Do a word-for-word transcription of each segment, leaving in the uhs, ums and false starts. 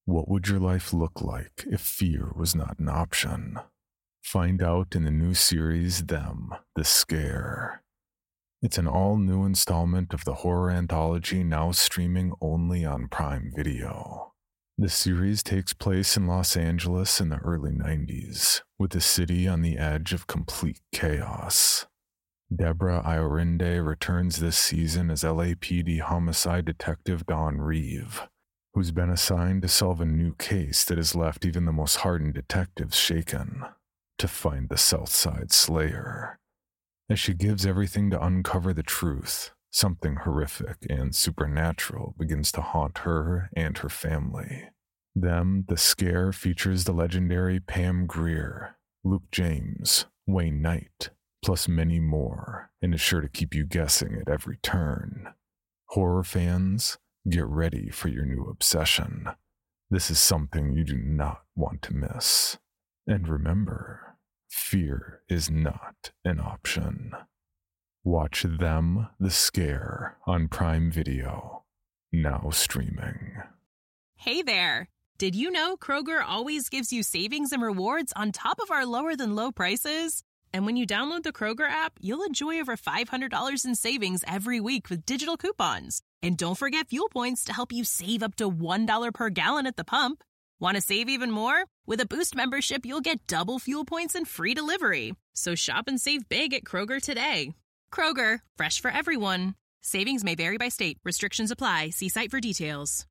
What would your life look like if fear was not an option? Find out in the new series, Them, The Scare. It's an all-new installment of the horror anthology now streaming only on Prime Video. The series takes place in Los Angeles in the early nineties, with the city on the edge of complete chaos. Deborah Iorinde returns this season as L A P D homicide detective Dawn Reeve, who's been assigned to solve a new case that has left even the most hardened detectives shaken, to find the Southside Slayer. As she gives everything to uncover the truth, something horrific and supernatural begins to haunt her and her family. Them, The Scare features the legendary Pam Grier, Luke James, Wayne Knight, plus many more, and is sure to keep you guessing at every turn. Horror fans, get ready for your new obsession. This is something you do not want to miss. And remember, fear is not an option. Watch Them, The Scare on Prime Video, now streaming. Hey there! Did you know Kroger always gives you savings and rewards on top of our lower-than-low prices? And when you download the Kroger app, you'll enjoy over five hundred dollars in savings every week with digital coupons. And don't forget fuel points to help you save up to one dollar per gallon at the pump. Want to save even more? With a Boost membership, you'll get double fuel points and free delivery. So shop and save big at Kroger today. Kroger, fresh for everyone. Savings may vary by state. Restrictions apply. See site for details.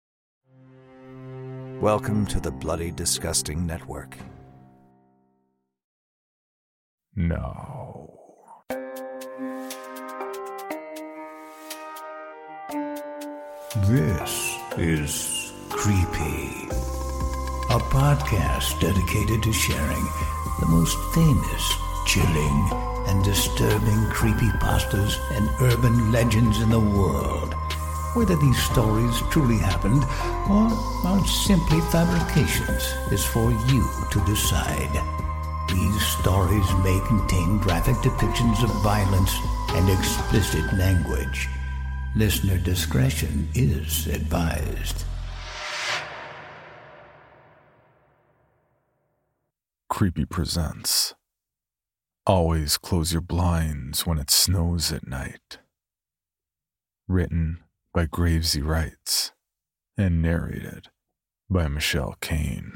Welcome to the Bloody Disgusting Network. No. This is Creepy, a podcast dedicated to sharing the most famous, chilling, and disturbing creepypastas and urban legends in the world. Whether these stories truly happened or are simply fabrications is for you to decide. These stories may contain graphic depictions of violence and explicit language. Listener discretion is advised. Creepy presents Always Close Your Blinds When It Snows at Night. Written by Gravesy Writes and narrated by Michelle Kane.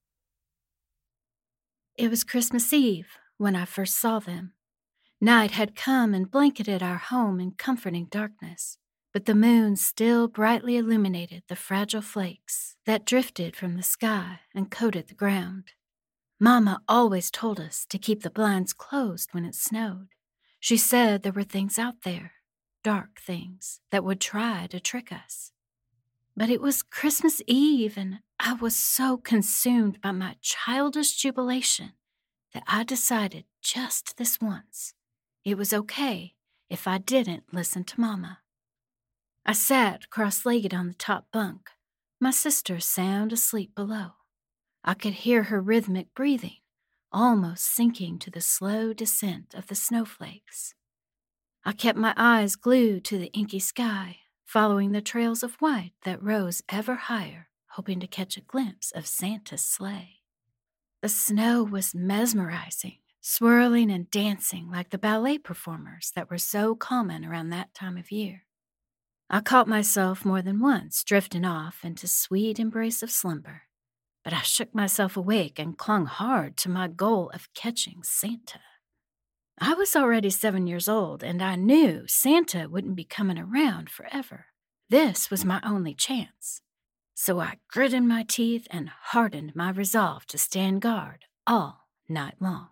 It was Christmas Eve when I first saw them. Night had come and blanketed our home in comforting darkness, but the moon still brightly illuminated the fragile flakes that drifted from the sky and coated the ground. Mama always told us to keep the blinds closed when it snowed. She said there were things out there, dark things, that would try to trick us. But it was Christmas Eve, and I was so consumed by my childish jubilation that I decided just this once it was okay if I didn't listen to Mama. I sat cross-legged on the top bunk, my sister sound asleep below. I could hear her rhythmic breathing, almost sinking to the slow descent of the snowflakes. I kept my eyes glued to the inky sky, following the trails of white that rose ever higher, hoping to catch a glimpse of Santa's sleigh. The snow was mesmerizing, swirling and dancing like the ballet performers that were so common around that time of year. I caught myself more than once drifting off into sweet embrace of slumber, but I shook myself awake and clung hard to my goal of catching Santa. I was already seven years old, and I knew Santa wouldn't be coming around forever. This was my only chance. So I gritted my teeth and hardened my resolve to stand guard all night long.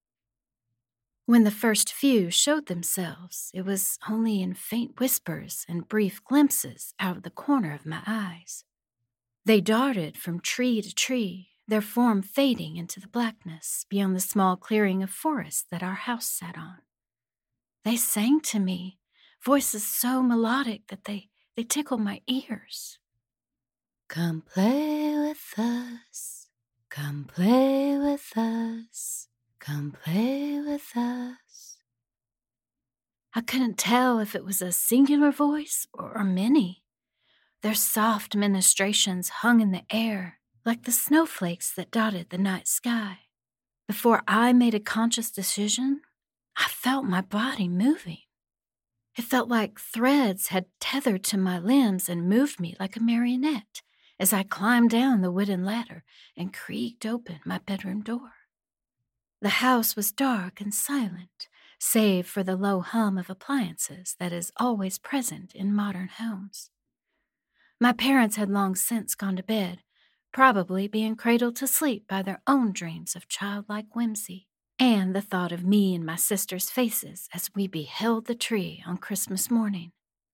When the first few showed themselves, it was only in faint whispers and brief glimpses out of the corner of my eyes. They darted from tree to tree, their form fading into the blackness beyond the small clearing of forest that our house sat on. They sang to me, voices so melodic that they, they tickled my ears. Come play with us, come play with us, come play with us. I couldn't tell if it was a singular voice or many. Their soft ministrations hung in the air like the snowflakes that dotted the night sky. Before I made a conscious decision, I felt my body moving. It felt like threads had tethered to my limbs and moved me like a marionette as I climbed down the wooden ladder and creaked open my bedroom door. The house was dark and silent, save for the low hum of appliances that is always present in modern homes. My parents had long since gone to bed, probably being cradled to sleep by their own dreams of childlike whimsy, and the thought of me and my sister's faces as we beheld the tree on Christmas morning.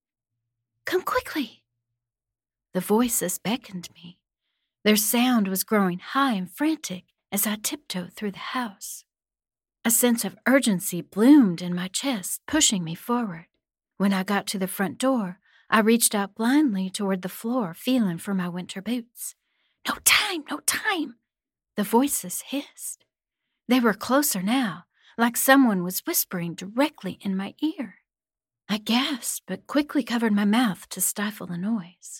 "Come quickly!" The voices beckoned me. Their sound was growing high and frantic as I tiptoed through the house. A sense of urgency bloomed in my chest, pushing me forward. When I got to the front door, I reached out blindly toward the floor, feeling for my winter boots. "No time, no time!" The voices hissed. They were closer now, like someone was whispering directly in my ear. I gasped, but quickly covered my mouth to stifle the noise.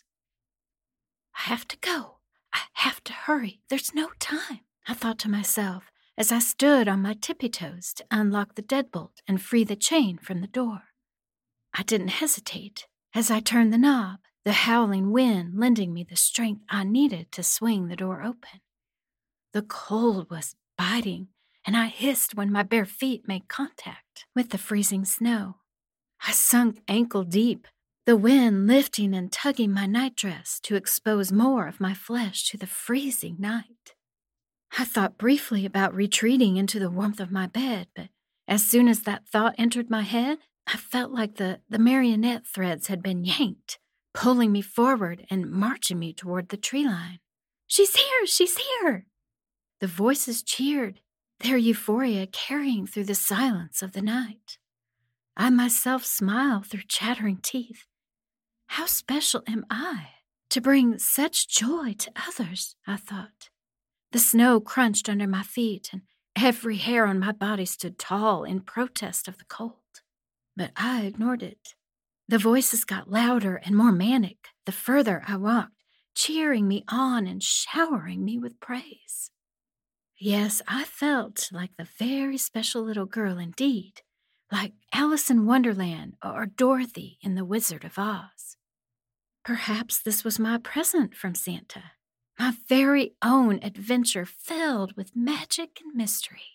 "I have to go. I have to hurry. There's no time," I thought to myself as I stood on my tippy toes to unlock the deadbolt and free the chain from the door. I didn't hesitate. As I turned the knob, the howling wind lending me the strength I needed to swing the door open. The cold was biting, and I hissed when my bare feet made contact with the freezing snow. I sunk ankle deep, the wind lifting and tugging my nightdress to expose more of my flesh to the freezing night. I thought briefly about retreating into the warmth of my bed, but as soon as that thought entered my head, I felt like the, the marionette threads had been yanked, pulling me forward and marching me toward the tree line. "She's here! She's here!" The voices cheered, their euphoria carrying through the silence of the night. I myself smiled through chattering teeth. How special am I to bring such joy to others, I thought. The snow crunched under my feet, and every hair on my body stood tall in protest of the cold. But I ignored it. The voices got louder and more manic the further I walked, cheering me on and showering me with praise. Yes, I felt like the very special little girl indeed, like Alice in Wonderland or Dorothy in The Wizard of Oz. Perhaps this was my present from Santa, my very own adventure filled with magic and mystery.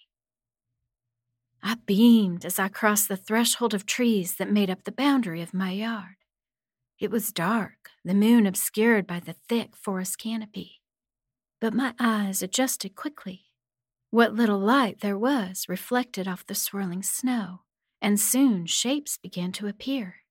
I beamed as I crossed the threshold of trees that made up the boundary of my yard. It was dark, the moon obscured by the thick forest canopy. But my eyes adjusted quickly. What little light there was reflected off the swirling snow, and soon shapes began to appear.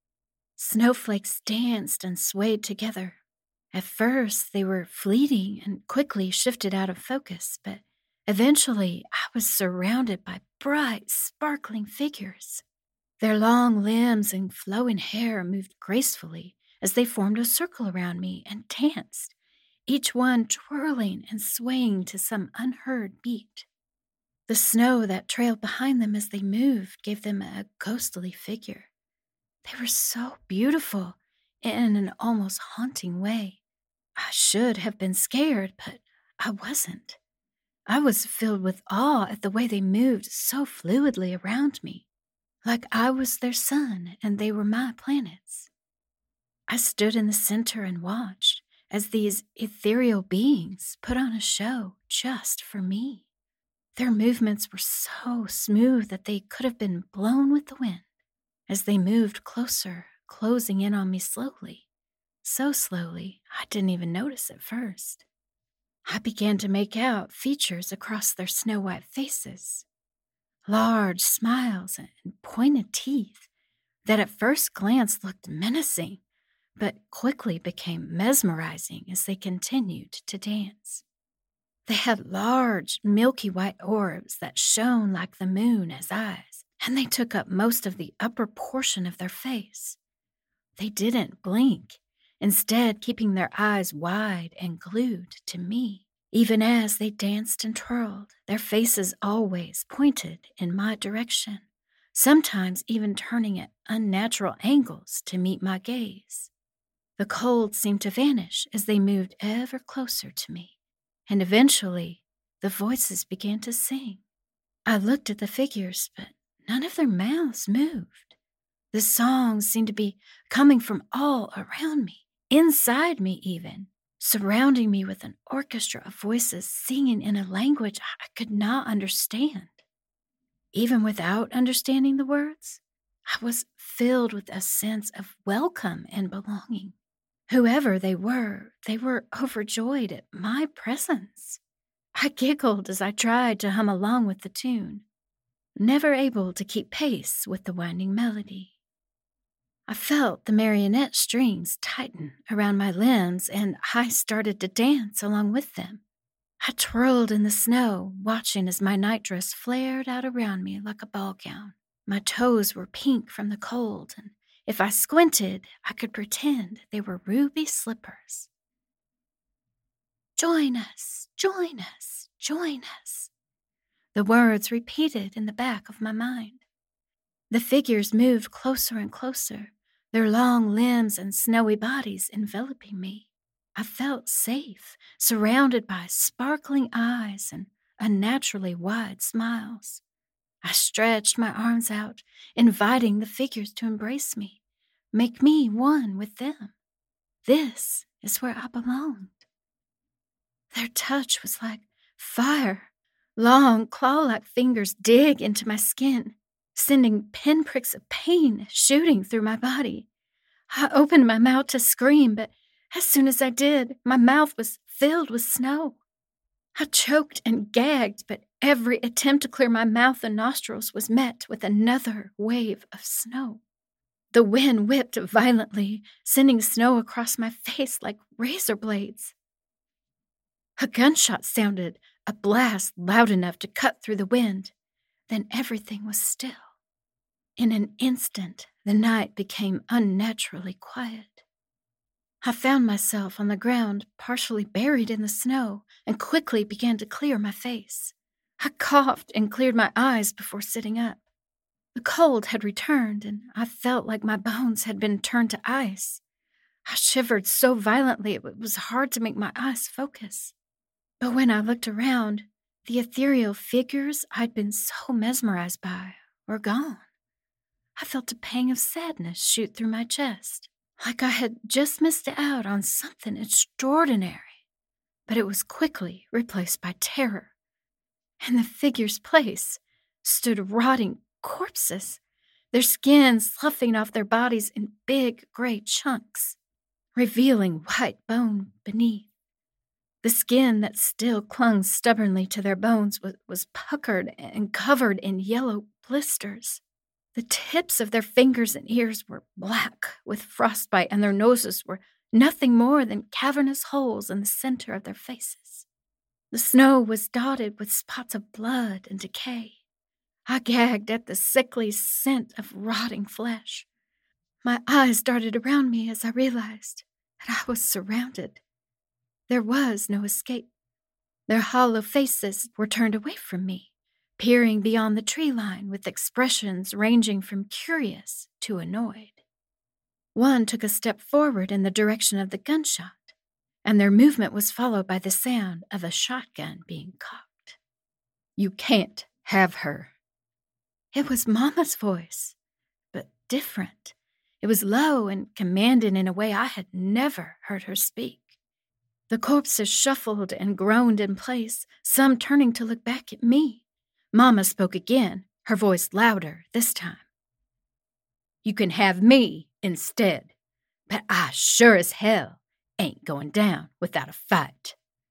Snowflakes danced and swayed together. At first, they were fleeting and quickly shifted out of focus, but eventually I was surrounded by bright, sparkling figures. Their long limbs and flowing hair moved gracefully as they formed a circle around me and danced, each one twirling and swaying to some unheard beat. The snow that trailed behind them as they moved gave them a ghostly figure. They were so beautiful in an almost haunting way. I should have been scared, but I wasn't. I was filled with awe at the way they moved so fluidly around me, like I was their sun and they were my planets. I stood in the center and watched as these ethereal beings put on a show just for me. Their movements were so smooth that they could have been blown with the wind. As they moved closer, closing in on me slowly, so slowly I didn't even notice at first. I began to make out features across their snow-white faces, large smiles and pointed teeth that at first glance looked menacing, but quickly became mesmerizing as they continued to dance. They had large, milky white orbs that shone like the moon as eyes, and they took up most of the upper portion of their face. They didn't blink, instead keeping their eyes wide and glued to me. Even as they danced and twirled, their faces always pointed in my direction, sometimes even turning at unnatural angles to meet my gaze. The cold seemed to vanish as they moved ever closer to me, and eventually the voices began to sing. I looked at the figures, but none of their mouths moved. The songs seemed to be coming from all around me, inside me even, surrounding me with an orchestra of voices singing in a language I could not understand. Even without understanding the words, I was filled with a sense of welcome and belonging. Whoever they were, they were overjoyed at my presence. I giggled as I tried to hum along with the tune, never able to keep pace with the winding melody. I felt the marionette strings tighten around my limbs, and I started to dance along with them. I twirled in the snow, watching as my nightdress flared out around me like a ball gown. My toes were pink from the cold, and if I squinted, I could pretend they were ruby slippers. "Join us, join us, join us." The words repeated in the back of my mind. The figures moved closer and closer, their long limbs and snowy bodies enveloping me. I felt safe, surrounded by sparkling eyes and unnaturally wide smiles. I stretched my arms out, inviting the figures to embrace me, make me one with them. This is where I belonged. Their touch was like fire. Long, claw-like fingers dig into my skin, sending pinpricks of pain shooting through my body. I opened my mouth to scream, but as soon as I did, my mouth was filled with snow. I choked and gagged, but every attempt to clear my mouth and nostrils was met with another wave of snow. The wind whipped violently, sending snow across my face like razor blades. A gunshot sounded, a blast loud enough to cut through the wind. Then everything was still. In an instant, the night became unnaturally quiet. I found myself on the ground, partially buried in the snow, and quickly began to clear my face. I coughed and cleared my eyes before sitting up. The cold had returned, and I felt like my bones had been turned to ice. I shivered so violently it was hard to make my eyes focus. But when I looked around, the ethereal figures I'd been so mesmerized by were gone. I felt a pang of sadness shoot through my chest, like I had just missed out on something extraordinary. But it was quickly replaced by terror. In the figures' place stood rotting corpses, their skin sloughing off their bodies in big gray chunks, revealing white bone beneath. The skin that still clung stubbornly to their bones was, was puckered and covered in yellow blisters. The tips of their fingers and ears were black with frostbite, and their noses were nothing more than cavernous holes in the center of their faces. The snow was dotted with spots of blood and decay. I gagged at the sickly scent of rotting flesh. My eyes darted around me as I realized that I was surrounded. There was no escape. Their hollow faces were turned away from me, peering beyond the tree line with expressions ranging from curious to annoyed. One took a step forward in the direction of the gunshot, and their movement was followed by the sound of a shotgun being cocked. "You can't have her." It was Mama's voice, but different. It was low and commanding in a way I had never heard her speak. The corpses shuffled and groaned in place, some turning to look back at me. Mama spoke again, her voice louder this time. "You can have me instead, but I sure as hell ain't going down without a fight."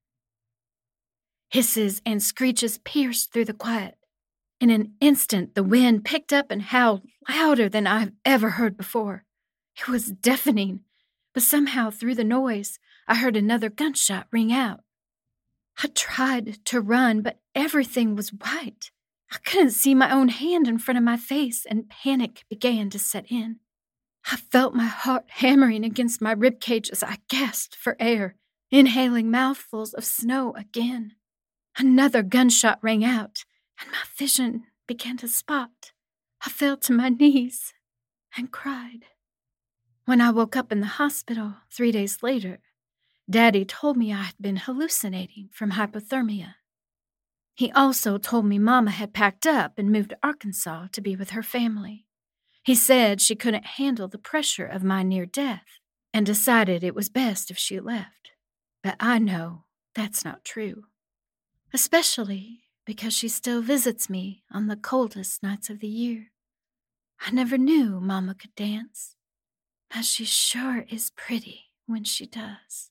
Hisses and screeches pierced through the quiet. In an instant, the wind picked up and howled louder than I've ever heard before. It was deafening, but somehow through the noise, I heard another gunshot ring out. I tried to run, but everything was white. I couldn't see my own hand in front of my face, and panic began to set in. I felt my heart hammering against my ribcage as I gasped for air, inhaling mouthfuls of snow again. Another gunshot rang out, and my vision began to spot. I fell to my knees and cried. When I woke up in the hospital three days later, Daddy told me I had been hallucinating from hypothermia. He also told me Mama had packed up and moved to Arkansas to be with her family. He said she couldn't handle the pressure of my near death and decided it was best if she left. But I know that's not true, especially because she still visits me on the coldest nights of the year. I never knew Mama could dance, but she sure is pretty when she does.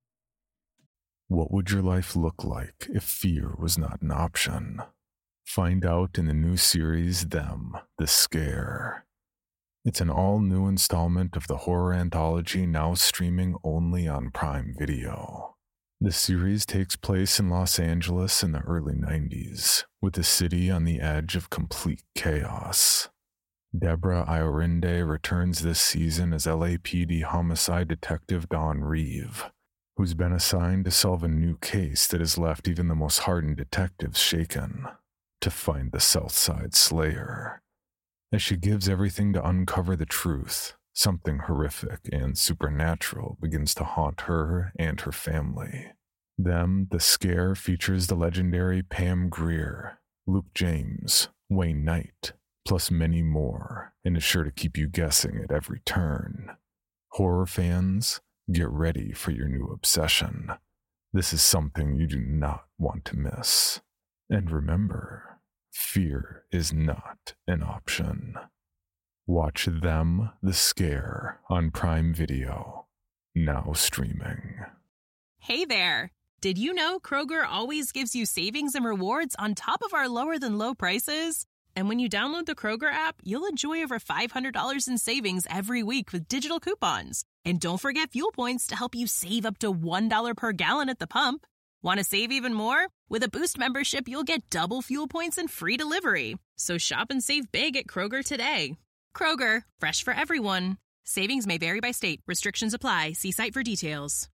What would your life look like if fear was not an option? Find out in the new series, Them, The Scare. It's an all-new installment of the horror anthology now streaming only on Prime Video. The series takes place in Los Angeles in the early nineties, with the city on the edge of complete chaos. Deborah Iorinde returns this season as L A P D homicide detective Dawn Reeve, who's been assigned to solve a new case that has left even the most hardened detectives shaken, to find the Southside Slayer. As she gives everything to uncover the truth, something horrific and supernatural begins to haunt her and her family. Them, The Scare features the legendary Pam Grier, Luke James, Wayne Knight, plus many more, and is sure to keep you guessing at every turn. Horror fans, get ready for your new obsession. This is something you do not want to miss. And remember, fear is not an option. Watch Them, The Scare on Prime Video, now streaming. Hey there! Did you know Kroger always gives you savings and rewards on top of our lower-than-low prices? And when you download the Kroger app, you'll enjoy over five hundred dollars in savings every week with digital coupons. And don't forget fuel points to help you save up to one dollar per gallon at the pump. Want to save even more? With a Boost membership, you'll get double fuel points and free delivery. So shop and save big at Kroger today. Kroger, fresh for everyone. Savings may vary by state. Restrictions apply. See site for details.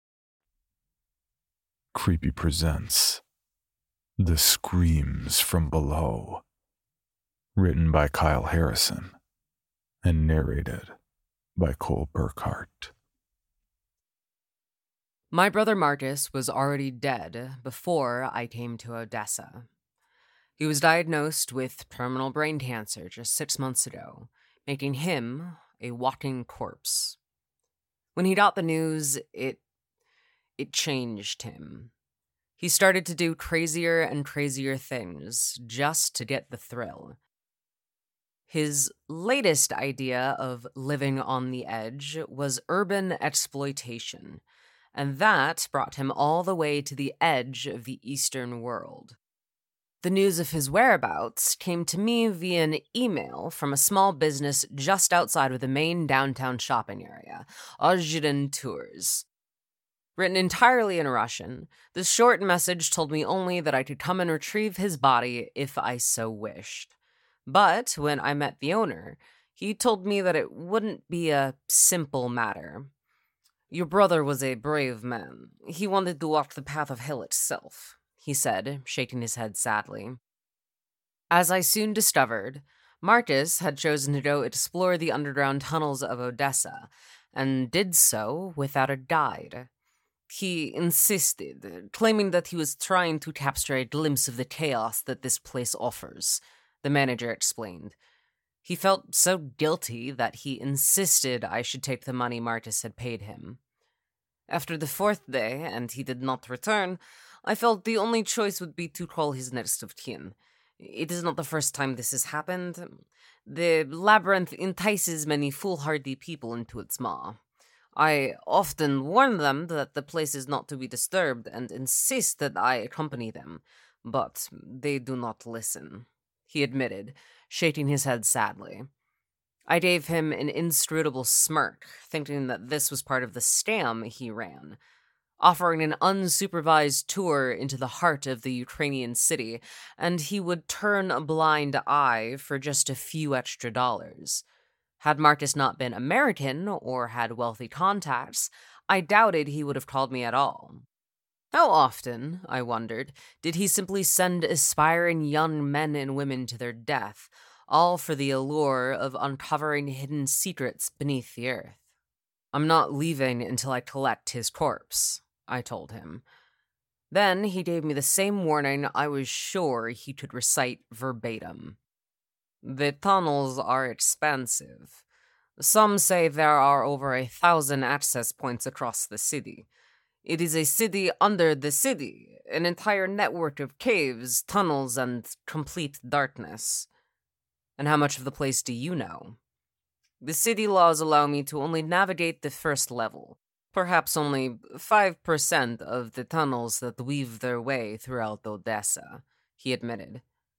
Creepy presents The Screams from Below. Written by Kyle Harrison and narrated by Cole Burkhart. My brother Marcus was already dead before I came to Odessa. He was diagnosed with terminal brain cancer just six months ago, making him a walking corpse. When he got the news, it it changed him. He started to do crazier and crazier things just to get the thrill. His latest idea of living on the edge was urban exploitation, and that brought him all the way to the edge of the Eastern world. The news of his whereabouts came to me via an email from a small business just outside of the main downtown shopping area, Ozhedin Tours. Written entirely in Russian, this short message told me only that I could come and retrieve his body if I so wished. But when I met the owner, he told me that it wouldn't be a simple matter. Your brother was a brave man. He wanted to walk the path of hell itself, he said, shaking his head sadly. As I soon discovered, Marcus had chosen to go explore the underground tunnels of Odessa, and did so without a guide. He insisted, claiming that he was trying to capture a glimpse of the chaos that this place offers, the manager explained. He felt so guilty that he insisted I should take the money Marcus had paid him. After the fourth day, and he did not return, I felt the only choice would be to call his next of kin. It is not the first time this has happened. The labyrinth entices many foolhardy people into its maw. I often warn them that the place is not to be disturbed and insist that I accompany them, but they do not listen, he admitted, shaking his head sadly. I gave him an inscrutable smirk, thinking that this was part of the scam he ran, offering an unsupervised tour into the heart of the Ukrainian city, and he would turn a blind eye for just a few extra dollars. Had Marcus not been American or had wealthy contacts, I doubted he would have called me at all. How often, I wondered, did he simply send aspiring young men and women to their death, all for the allure of uncovering hidden secrets beneath the earth? I'm not leaving until I collect his corpse, I told him. Then he gave me the same warning I was sure he could recite verbatim. The tunnels are expansive. Some say there are over a thousand access points across the city. It is a city under the city, an entire network of caves, tunnels, and complete darkness. And how much of the place do you know? The city laws allow me to only navigate the first level, perhaps only five percent of the tunnels that weave their way throughout Odessa, he admitted.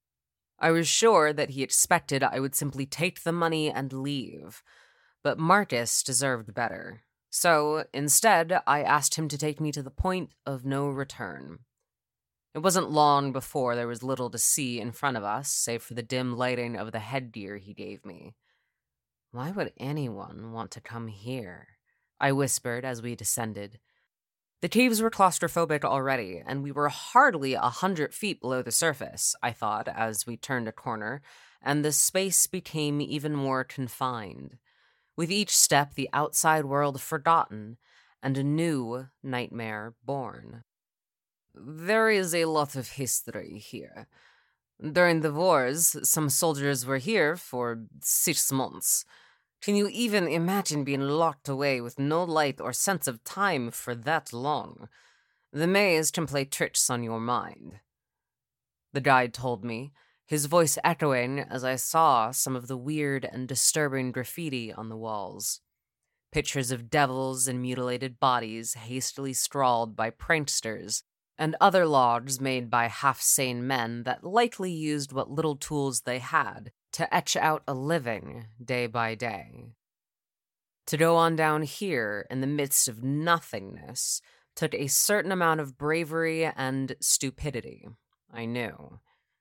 I was sure that he expected I would simply take the money and leave, but Marcus deserved better. So, instead, I asked him to take me to the point of no return. It wasn't long before there was little to see in front of us, save for the dim lighting of the headgear he gave me. Why would anyone want to come here? I whispered as we descended. The caves were claustrophobic already, and we were hardly a hundred feet below the surface, I thought, as we turned a corner, and the space became even more confined. With each step, the outside world forgotten, and a new nightmare born. There is a lot of history here. During the wars, some soldiers were here for six months. Can you even imagine being locked away with no light or sense of time for that long? The maze can play tricks on your mind. The guide told me, his voice echoing as I saw some of the weird and disturbing graffiti on the walls. Pictures of devils and mutilated bodies hastily scrawled by pranksters, and other logs made by half-sane men that likely used what little tools they had to etch out a living day by day. To go on down here in the midst of nothingness took a certain amount of bravery and stupidity, I knew.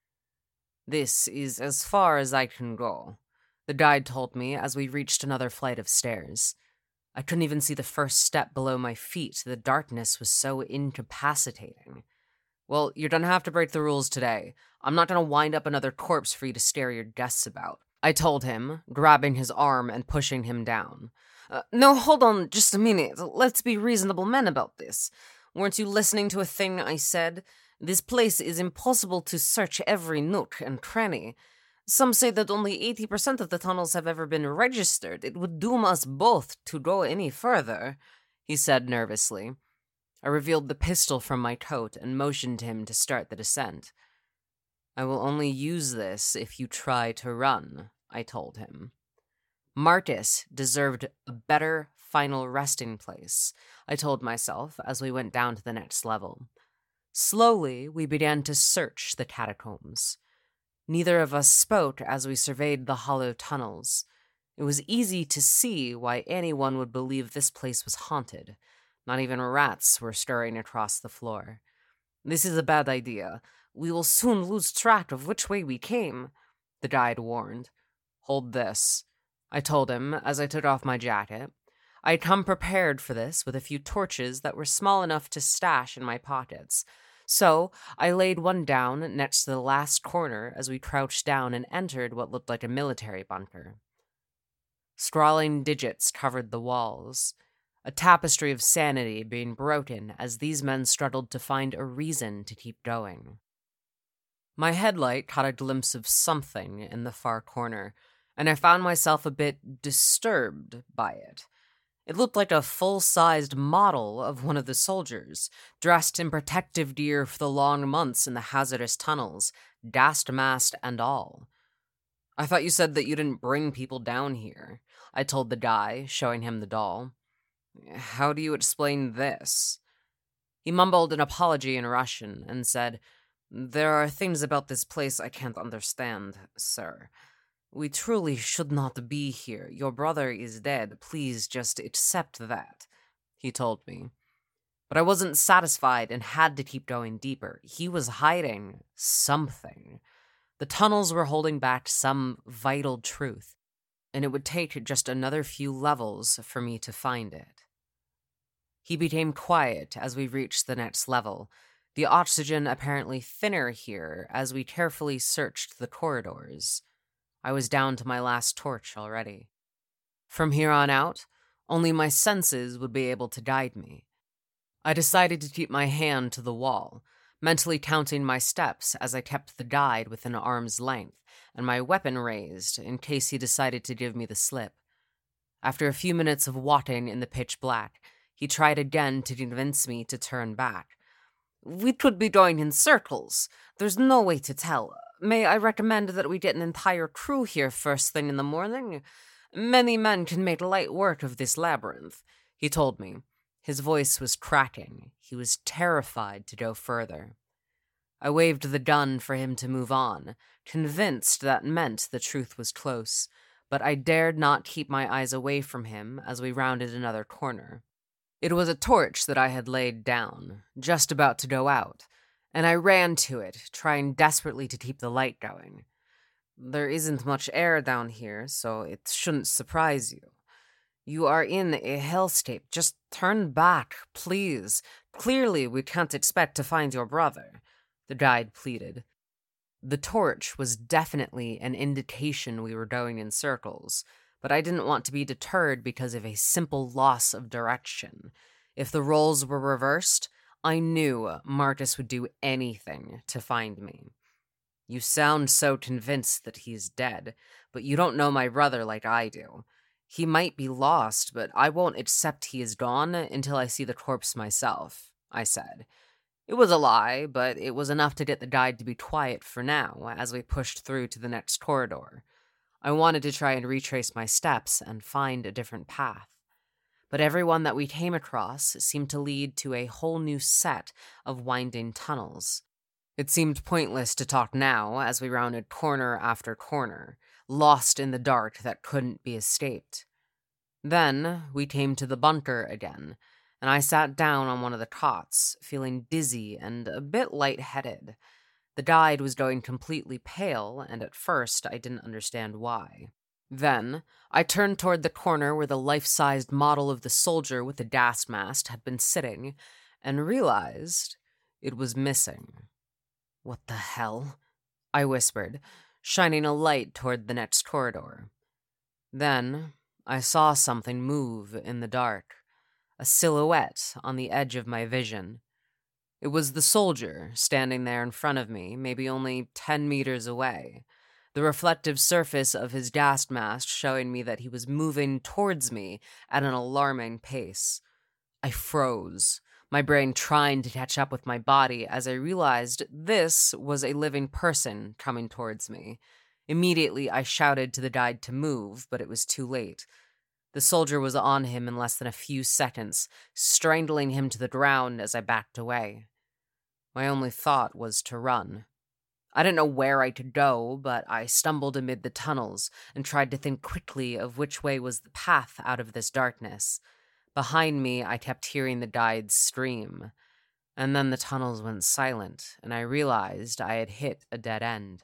This is as far as I can go, the guide told me as we reached another flight of stairs. I couldn't even see the first step below my feet. The darkness was so incapacitating. Well, you're gonna have to break the rules today. I'm not gonna wind up another corpse for you to scare your guests about, I told him, grabbing his arm and pushing him down. Uh, no, hold on just a minute. Let's be reasonable men about this. Weren't you listening to a thing I said? This place is impossible to search every nook and cranny. Some say that only eighty percent of the tunnels have ever been registered. It would doom us both to go any further, he said nervously. I revealed the pistol from my coat and motioned him to start the descent. I will only use this if you try to run, I told him. Marcus deserved a better final resting place, I told myself as we went down to the next level. Slowly, we began to search the catacombs. Neither of us spoke as we surveyed the hollow tunnels. It was easy to see why anyone would believe this place was haunted. Not even rats were scurrying across the floor. This is a bad idea. We will soon lose track of which way we came, the guide warned. Hold this, I told him as I took off my jacket. I had come prepared for this with a few torches that were small enough to stash in my pockets. So I laid one down next to the last corner as we crouched down and entered what looked like a military bunker. Scrawling digits covered the walls, a tapestry of sanity being broken as these men struggled to find a reason to keep going. My headlight caught a glimpse of something in the far corner, and I found myself a bit disturbed by it. It looked like a full-sized model of one of the soldiers, dressed in protective gear for the long months in the hazardous tunnels, gas mask and all. I thought you said that you didn't bring people down here, I told the guy, showing him the doll. How do you explain this? He mumbled an apology in Russian and said, There are things about this place I can't understand, sir. We truly should not be here. Your brother is dead. Please just accept that, he told me. But I wasn't satisfied and had to keep going deeper. He was hiding something. The tunnels were holding back some vital truth, and it would take just another few levels for me to find it. He became quiet as we reached the next level, the oxygen apparently thinner here as we carefully searched the corridors. I was down to my last torch already. From here on out, Only my senses would be able to guide me. I decided to keep my hand to the wall, mentally counting my steps as I kept the guide within arm's length and my weapon raised in case he decided to give me the slip. After a few minutes of walking in the pitch black, he tried again to convince me to turn back. "We could be going in circles. There's no way to tell. May I recommend that we get an entire crew here first thing in the morning? Many men can make light work of this labyrinth," he told me. His voice was cracking. He was terrified to go further. I waved the gun for him to move on, convinced that meant the truth was close, but I dared not keep my eyes away from him as we rounded another corner. It was a torch that I had laid down, just about to go out, and I ran to it, trying desperately to keep the light going. There isn't much air down here, so it shouldn't surprise you. You are in a hellscape. Just turn back, please. Clearly, we can't expect to find your brother, the guide pleaded. The torch was definitely an indication we were going in circles, but I didn't want to be deterred because of a simple loss of direction. If the roles were reversed, I knew Marcus would do anything to find me. You sound so convinced that he's dead, but you don't know my brother like I do. He might be lost, but I won't accept he is gone until I see the corpse myself, I said. It was a lie, but it was enough to get the guide to be quiet for now as we pushed through to the next corridor. I wanted to try and retrace my steps and find a different path. But every one that we came across seemed to lead to a whole new set of winding tunnels. It seemed pointless to talk now as we rounded corner after corner, lost in the dark that couldn't be escaped. Then we came to the bunker again, and I sat down on one of the cots, feeling dizzy and a bit lightheaded. The guide was going completely pale, and at first I didn't understand why. Then I turned toward the corner where the life-sized model of the soldier with the gas mask had been sitting, and realized it was missing. "What the hell?" I whispered, shining a light toward the next corridor. Then I saw something move in the dark, a silhouette on the edge of my vision. It was the soldier standing there in front of me, maybe only ten meters away, the reflective surface of his gas mask showing me that he was moving towards me at an alarming pace. I froze, my brain trying to catch up with my body as I realized this was a living person coming towards me. Immediately, I shouted to the guide to move, but it was too late. The soldier was on him in less than a few seconds, strangling him to the ground as I backed away. My only thought was to run. I didn't know where I could go, but I stumbled amid the tunnels and tried to think quickly of which way was the path out of this darkness. Behind me, I kept hearing the guides scream. And then the tunnels went silent, and I realized I had hit a dead end.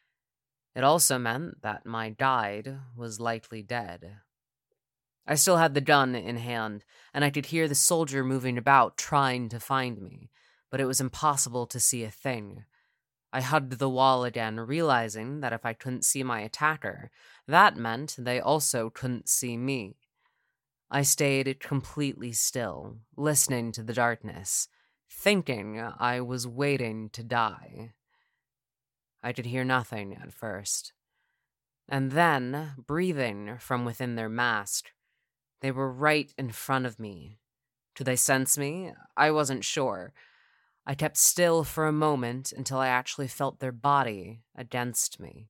It also meant that my guide was likely dead. I still had the gun in hand, and I could hear the soldier moving about trying to find me, but it was impossible to see a thing. I hugged the wall again, realizing that if I couldn't see my attacker, that meant they also couldn't see me. I stayed completely still, listening to the darkness, thinking I was waiting to die. I could hear nothing at first. And then, breathing from within their mask, they were right in front of me. Did they sense me? I wasn't sure. I kept still for a moment until I actually felt their body against me.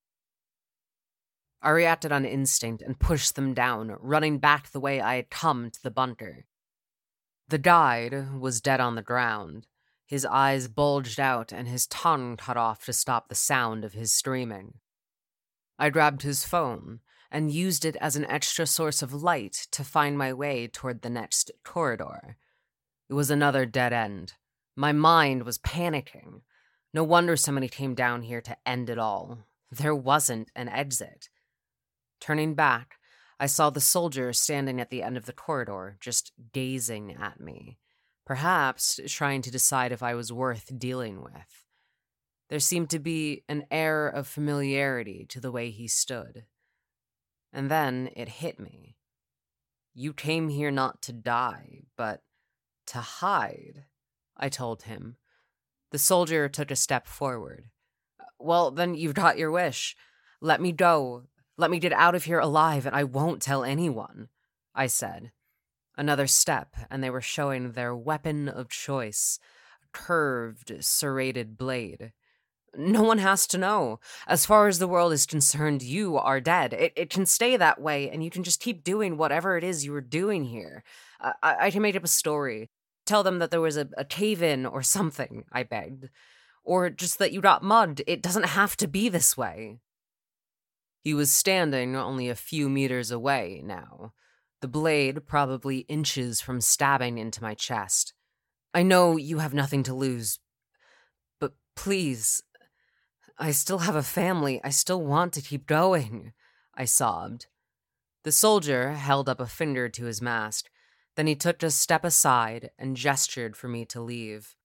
I reacted on instinct and pushed them down, running back the way I had come to the bunker. The guide was dead on the ground, his eyes bulged out and his tongue cut off to stop the sound of his screaming. I grabbed his phone and used it as an extra source of light to find my way toward the next corridor. It was another dead end. My mind was panicking. No wonder somebody came down here to end it all. There wasn't an exit. Turning back, I saw the soldier standing at the end of the corridor, just gazing at me, perhaps trying to decide if I was worth dealing with. There seemed to be an air of familiarity to the way he stood. And then it hit me. You came here not to die, but to hide, I told him. The soldier took a step forward. Well, then you've got your wish. Let me go. Let me get out of here alive, and I won't tell anyone, I said. Another step, and they were showing their weapon of choice, a curved, serrated blade. No one has to know. As far as the world is concerned, you are dead. It, it can stay that way, and you can just keep doing whatever it is you were doing here. I, I can make up a story. Tell them that there was a, a cave-in or something, I begged. Or just that you got mugged. It doesn't have to be this way. He was standing only a few meters away now, the blade probably inches from stabbing into my chest. I know you have nothing to lose, but please, I still have a family. I still want to keep going, I sobbed. The soldier held up a finger to his mask. Then he took a step aside and gestured for me to leave.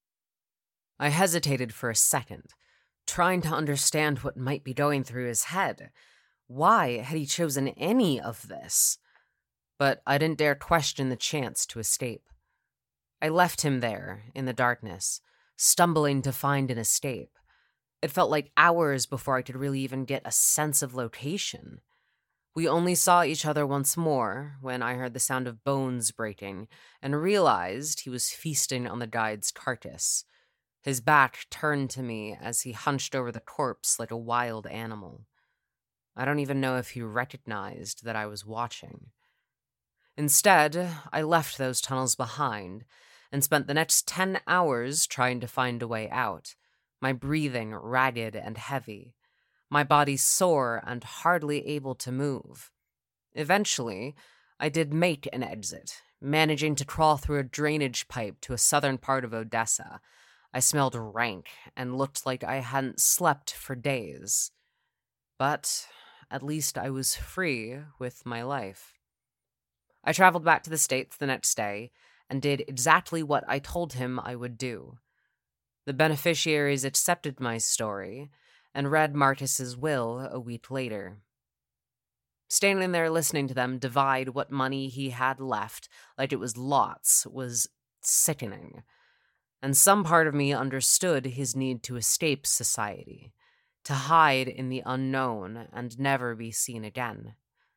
I hesitated for a second, trying to understand what might be going through his head. Why had he chosen any of this? But I didn't dare question the chance to escape. I left him there, in the darkness, stumbling to find an escape. It felt like hours before I could really even get a sense of location. We only saw each other once more when I heard the sound of bones breaking and realized he was feasting on the guide's carcass. His back turned to me as he hunched over the corpse like a wild animal. I don't even know if he recognized that I was watching. Instead, I left those tunnels behind and spent the next ten hours trying to find a way out, my breathing ragged and heavy, my body sore and hardly able to move. Eventually, I did make an exit, managing to crawl through a drainage pipe to a southern part of Odessa. I smelled rank and looked like I hadn't slept for days. But at least I was free with my life. I traveled back to the States the next day and did exactly what I told him I would do. The beneficiaries accepted my story and read Marcus's will a week later. Standing there listening to them divide what money he had left like it was lots was sickening. And some part of me understood his need to escape society, to hide in the unknown and never be seen again.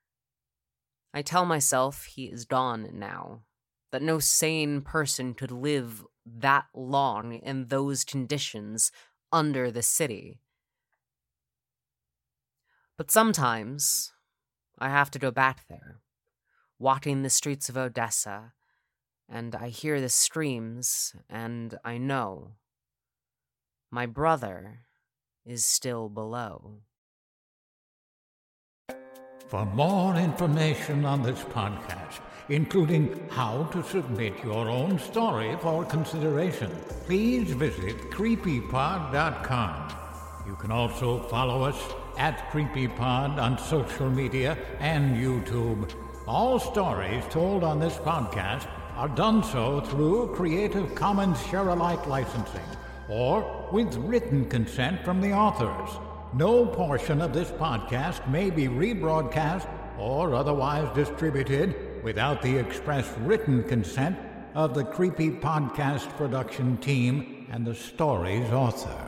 I tell myself he is gone now, that no sane person could live that long in those conditions under the city. But sometimes I have to go back there, walking the streets of Odessa, and I hear the screams, and I know my brother is still below. For more information on this podcast, including how to submit your own story for consideration, please visit creepypod dot com. You can also follow us at CreepyPod on social media and YouTube. All stories told on this podcast are done so through Creative Commons Share-alike licensing or with written consent from the authors. No portion of this podcast may be rebroadcast or otherwise distributed without the express written consent of the Creepy Podcast production team and the story's author.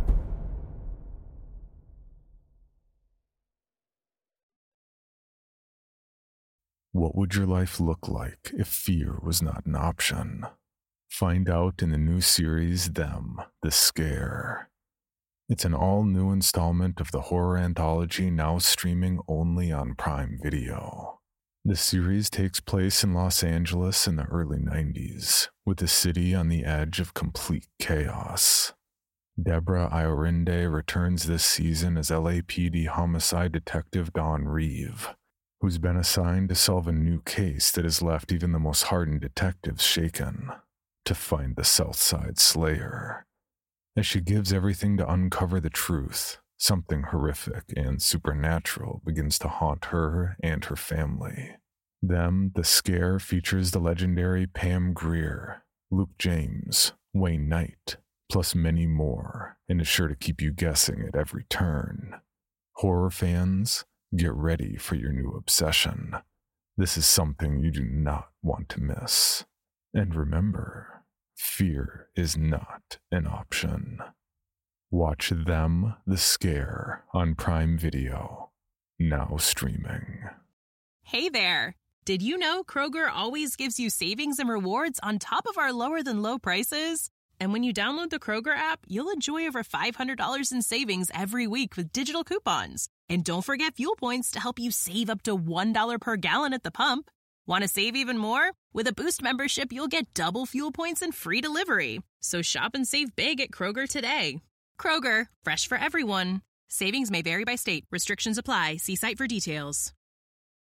What would your life look like if fear was not an option? Find out in the new series, Them, The Scare. It's an all-new installment of the horror anthology now streaming only on Prime Video. The series takes place in Los Angeles in the early nineties, with the city on the edge of complete chaos. Deborah Iorinde returns this season as L A P D homicide detective Dawn Reeve, who's been assigned to solve a new case that has left even the most hardened detectives shaken, to find the Southside Slayer. As she gives everything to uncover the truth, something horrific and supernatural begins to haunt her and her family. Them, The Scare features the legendary Pam Grier, Luke James, Wayne Knight, plus many more, and is sure to keep you guessing at every turn. Horror fans, get ready for your new obsession. This is something you do not want to miss. And remember, fear is not an option. Watch Them, the Scare on Prime Video, now streaming. Hey there! Did you know Kroger always gives you savings and rewards on top of our lower-than-low prices? And when you download the Kroger app, you'll enjoy over five hundred dollars in savings every week with digital coupons. And don't forget fuel points to help you save up to one dollar per gallon at the pump. Want to save even more? With a Boost membership, you'll get double fuel points and free delivery. So shop and save big at Kroger today. Kroger, fresh for everyone. Savings may vary by state. Restrictions apply. See site for details.